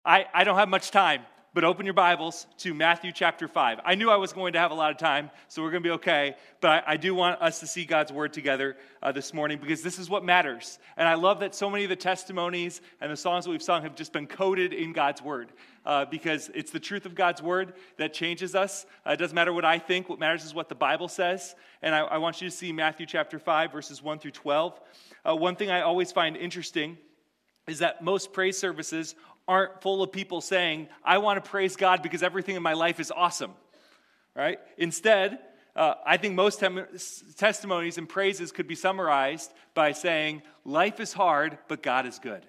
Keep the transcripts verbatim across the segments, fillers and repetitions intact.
I, I don't have much time, but open your Bibles to Matthew chapter five. I knew I was going to have a lot of time, so we're going to be okay, but I, I do want us to see God's word together uh, this morning because this is what matters. And I love that so many of the testimonies and the songs that we've sung have just been coded in God's word uh, because it's the truth of God's word that changes us. Uh, it doesn't matter what I think. What matters is what the Bible says. And I, I want you to see Matthew chapter five, verses one through twelve. Uh, one thing I always find interesting is that most praise services aren't full of people saying, I want to praise God because everything in my life is awesome, right? Instead, uh, I think most tem- testimonies and praises could be summarized by saying, life is hard, but God is good.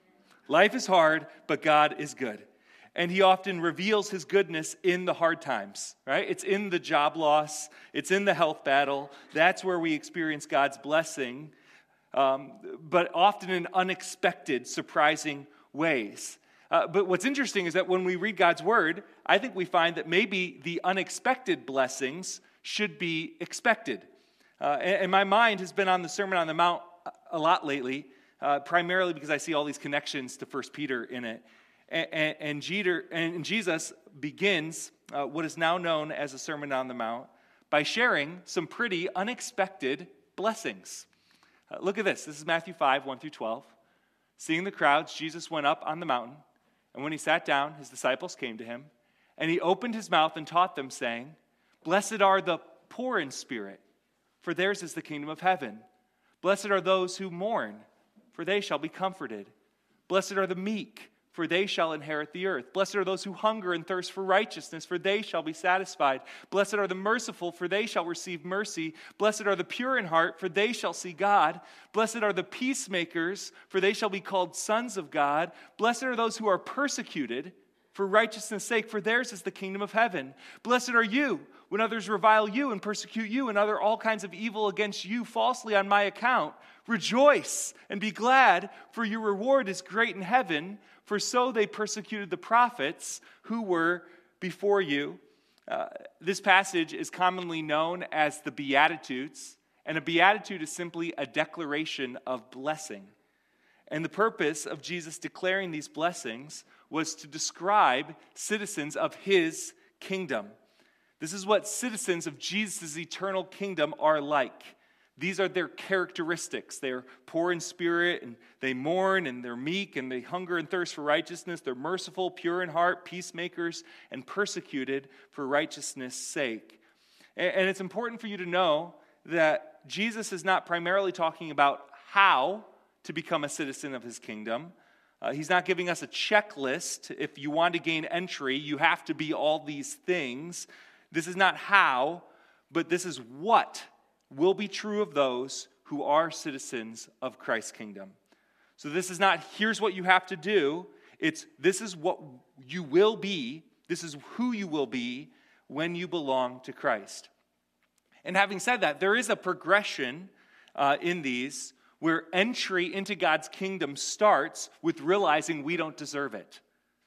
Life is hard, but God is good. And he often reveals his goodness in the hard times, right? It's in the job loss. It's in the health battle. That's where we experience God's blessing, um, but often in unexpected, surprising ways. Uh, but what's interesting is that when we read God's word, I think we find that maybe the unexpected blessings should be expected. Uh, and, and my mind has been on the Sermon on the Mount a lot lately, uh, primarily because I see all these connections to First Peter in it. And, and, and, Jeter, and Jesus begins uh, what is now known as the Sermon on the Mount by sharing some pretty unexpected blessings. Uh, look at this. This is Matthew five, one through twelve. Seeing the crowds, Jesus went up on the mountain. And when he sat down, his disciples came to him, and he opened his mouth and taught them, saying, Blessed are the poor in spirit, for theirs is the kingdom of heaven. Blessed are those who mourn, for they shall be comforted. Blessed are the meek, for they shall inherit the earth. Blessed are those who hunger and thirst for righteousness, for they shall be satisfied. Blessed are the merciful, for they shall receive mercy. Blessed are the pure in heart, for they shall see God. Blessed are the peacemakers, for they shall be called sons of God. Blessed are those who are persecuted for righteousness' sake, for theirs is the kingdom of heaven. Blessed are you when others revile you and persecute you and utter all kinds of evil against you falsely on my account. Rejoice and be glad, for your reward is great in heaven, for so they persecuted the prophets who were before you. Uh, this passage is commonly known as the Beatitudes, and a beatitude is simply a declaration of blessing. And the purpose of Jesus declaring these blessings was to describe citizens of his kingdom. This is what citizens of Jesus' eternal kingdom are like. These are their characteristics. They're poor in spirit, and they mourn, and they're meek, and they hunger and thirst for righteousness. They're merciful, pure in heart, peacemakers, and persecuted for righteousness' sake. And it's important for you to know that Jesus is not primarily talking about how to become a citizen of his kingdom. Uh, he's not giving us a checklist. If you want to gain entry, you have to be all these things. This is not how, but this is what will be true of those who are citizens of Christ's kingdom. So this is not, here's what you have to do. It's, this is what you will be. This is who you will be when you belong to Christ. And having said that, there is a progression uh, in these where entry into God's kingdom starts with realizing we don't deserve it.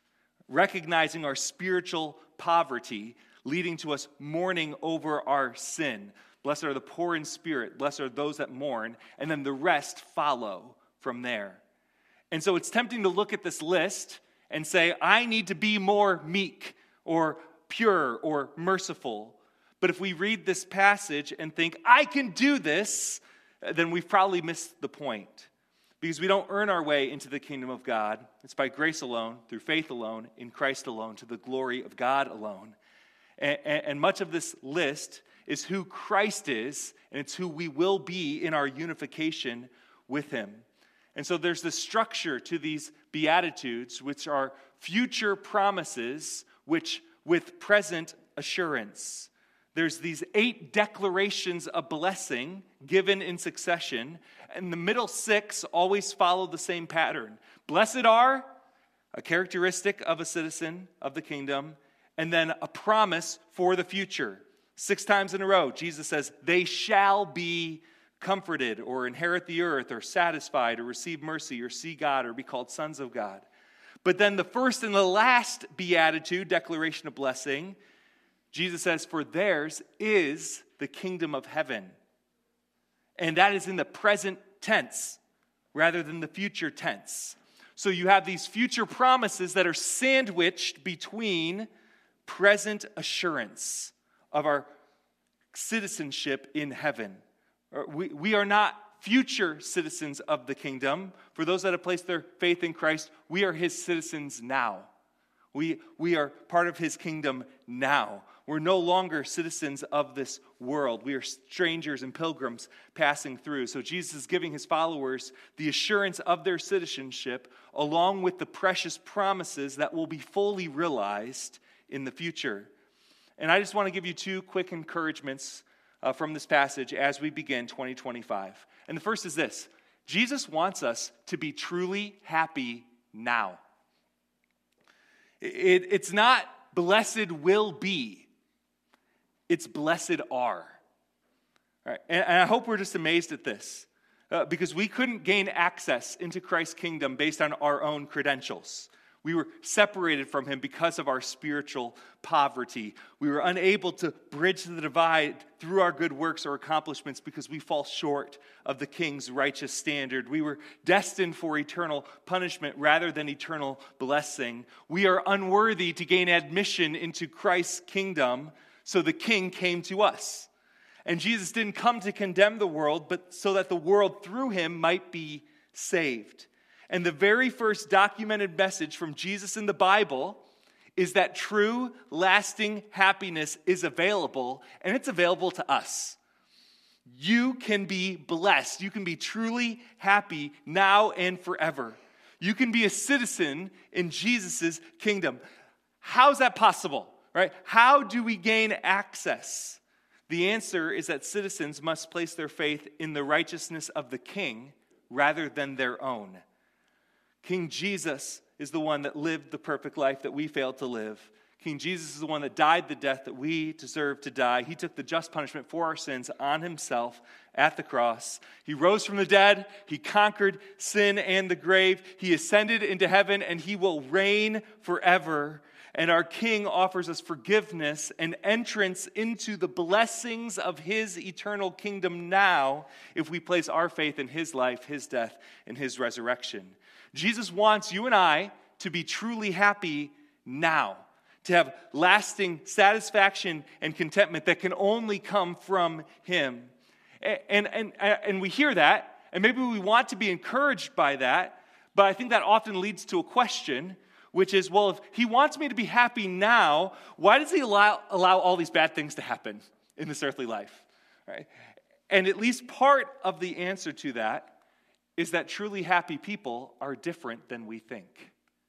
Recognizing our spiritual poverty, leading to us mourning over our sin. Blessed are the poor in spirit. Blessed are those that mourn. And then the rest follow from there. And so it's tempting to look at this list and say, I need to be more meek or pure or merciful. But if we read this passage and think, I can do this, then we've probably missed the point. Because we don't earn our way into the kingdom of God. It's by grace alone, through faith alone, in Christ alone, to the glory of God alone. And, and much of this list is who Christ is, and it's who we will be in our unification with him. And so there's this structure to these Beatitudes, which are future promises, which with present assurance. There's these eight declarations of blessing given in succession, and the middle six always follow the same pattern. Blessed are, a characteristic of a citizen of the kingdom, and then a promise for the future. Six times in a row, Jesus says, they shall be comforted or inherit the earth or satisfied or receive mercy or see God or be called sons of God. But then the first and the last beatitude, declaration of blessing, Jesus says, for theirs is the kingdom of heaven. And that is in the present tense rather than the future tense. So you have these future promises that are sandwiched between present assurance of our citizenship in heaven. We, we are not future citizens of the kingdom. For those that have placed their faith in Christ, we are his citizens now. We, we are part of his kingdom now. We're no longer citizens of this world. We are strangers and pilgrims passing through. So Jesus is giving his followers the assurance of their citizenship along with the precious promises that will be fully realized in the future. And I just want to give you two quick encouragements uh, from this passage as we begin twenty twenty-five. And the first is this: Jesus wants us to be truly happy now. It, it's not blessed will be, it's blessed are. All right? And, and I hope we're just amazed at this uh, because we couldn't gain access into Christ's kingdom based on our own credentials. We were separated from him because of our spiritual poverty. We were unable to bridge the divide through our good works or accomplishments because we fall short of the king's righteous standard. We were destined for eternal punishment rather than eternal blessing. We are unworthy to gain admission into Christ's kingdom, so the king came to us. And Jesus didn't come to condemn the world, but so that the world through him might be saved. And the very first documented message from Jesus in the Bible is that true, lasting happiness is available, and it's available to us. You can be blessed. You can be truly happy now and forever. You can be a citizen in Jesus' kingdom. How's that possible, right? How do we gain access? The answer is that citizens must place their faith in the righteousness of the king rather than their own. King Jesus is the one that lived the perfect life that we failed to live. King Jesus is the one that died the death that we deserve to die. He took the just punishment for our sins on himself at the cross. He rose from the dead. He conquered sin and the grave. He ascended into heaven, and he will reign forever. And our King offers us forgiveness and entrance into the blessings of his eternal kingdom now if we place our faith in his life, his death, and his resurrection. Jesus wants you and I to be truly happy now, to have lasting satisfaction and contentment that can only come from him. And, and, and we hear that, and maybe we want to be encouraged by that, but I think that often leads to a question, which is, well, if he wants me to be happy now, why does he allow, allow all these bad things to happen in this earthly life? Right? And at least part of the answer to that is that truly happy people are different than we think.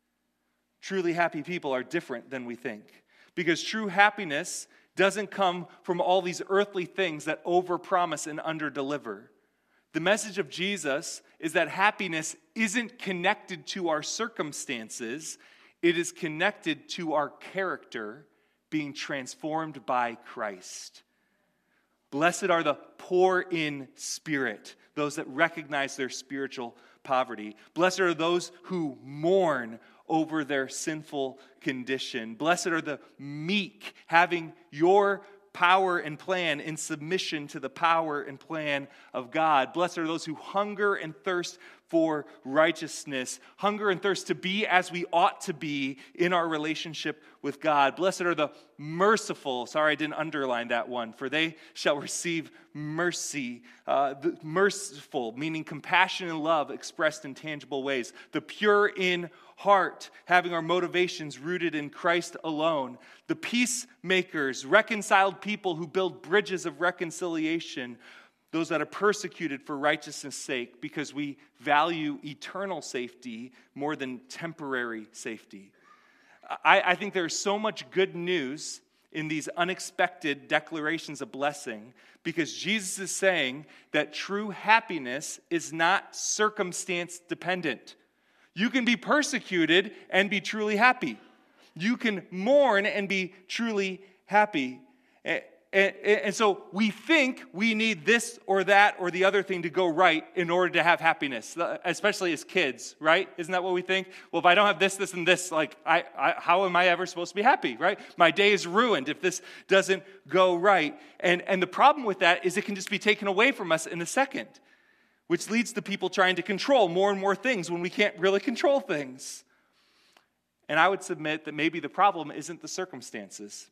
Truly happy people are different than we think. Because true happiness doesn't come from all these earthly things that overpromise and underdeliver. The message of Jesus is that happiness isn't connected to our circumstances. It is connected to our character being transformed by Christ. Blessed are the poor in spirit, those that recognize their spiritual poverty. Blessed are those who mourn over their sinful condition. Blessed are the meek, having your power and plan in submission to the power and plan of God. Blessed are those who hunger and thirst for righteousness, hunger and thirst to be as we ought to be in our relationship with God. Blessed are the merciful. Sorry, I didn't underline that one. For they shall receive mercy. Uh, the merciful, meaning compassion and love expressed in tangible ways. The pure in heart, having our motivations rooted in Christ alone. The peacemakers, reconciled people who build bridges of reconciliation. Those that are persecuted for righteousness' sake because we value eternal safety more than temporary safety. I, I think there's so much good news in these unexpected declarations of blessing because Jesus is saying that true happiness is not circumstance dependent. You can be persecuted and be truly happy. You can mourn and be truly happy. And, and so we think we need this or that or the other thing to go right in order to have happiness, especially as kids, right? Isn't that what we think? Well, if I don't have this, this, and this, like, I, I, how am I ever supposed to be happy, right? My day is ruined if this doesn't go right. And, and the problem with that is it can just be taken away from us in a second. which leads to people trying to control more and more things when we can't really control things. And I would submit that maybe the problem isn't the circumstances.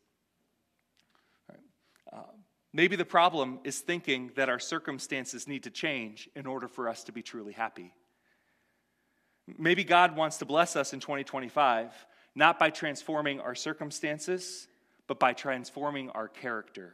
Uh, maybe the problem is thinking that our circumstances need to change in order for us to be truly happy. Maybe God wants to bless us in twenty twenty-five, not by transforming our circumstances, but by transforming our character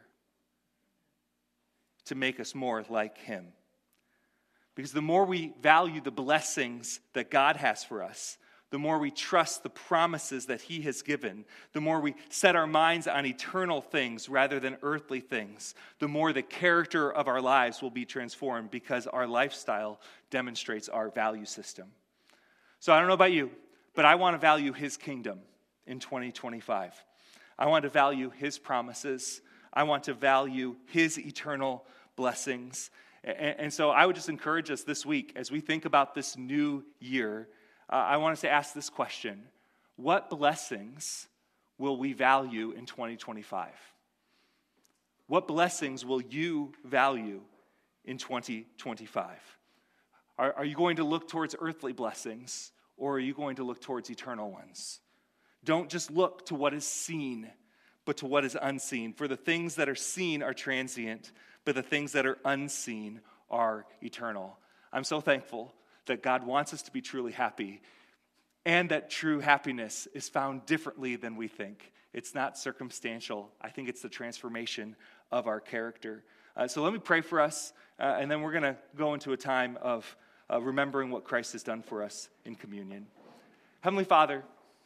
to make us more like him. Because the more we value the blessings that God has for us, the more we trust the promises that he has given, the more we set our minds on eternal things rather than earthly things, the more the character of our lives will be transformed because our lifestyle demonstrates our value system. So I don't know about you, but I want to value his kingdom in twenty twenty-five. I want to value his promises. I want to value his eternal blessings. And so I would just encourage us this week, as we think about this new year, uh, I want us to ask this question: what blessings will we value in twenty twenty-five? What blessings will you value in twenty twenty-five? Are, are you going to look towards earthly blessings, or are you going to look towards eternal ones? Don't just look to what is seen, but to what is unseen. For the things that are seen are transient, but the things that are unseen are eternal. I'm so thankful that God wants us to be truly happy, and that true happiness is found differently than we think. It's not circumstantial. I think it's the transformation of our character. Uh, so let me pray for us, uh, and then we're going to go into a time of uh, remembering what Christ has done for us in communion. Heavenly Father,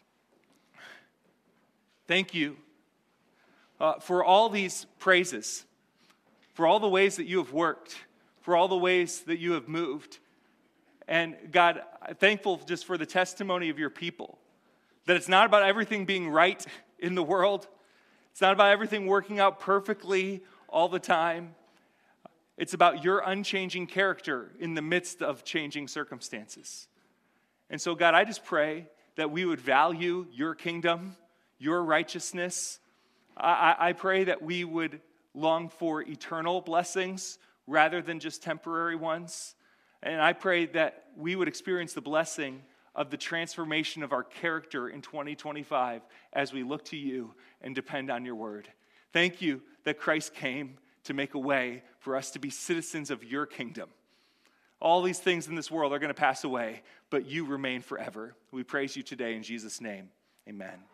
thank you uh, for all these praises, for all the ways that you have worked, for all the ways that you have moved. And God, I'm thankful just for the testimony of your people, that it's not about everything being right in the world. It's not about everything working out perfectly all the time. It's about your unchanging character in the midst of changing circumstances. And so, God, I just pray that we would value your kingdom, your righteousness. I, I pray that we would long for eternal blessings rather than just temporary ones. And I pray that we would experience the blessing of the transformation of our character in twenty twenty-five as we look to you and depend on your word. Thank you that Christ came to make a way for us to be citizens of your kingdom. All these things in this world are going to pass away, but you remain forever. We praise you today in Jesus' name. Amen.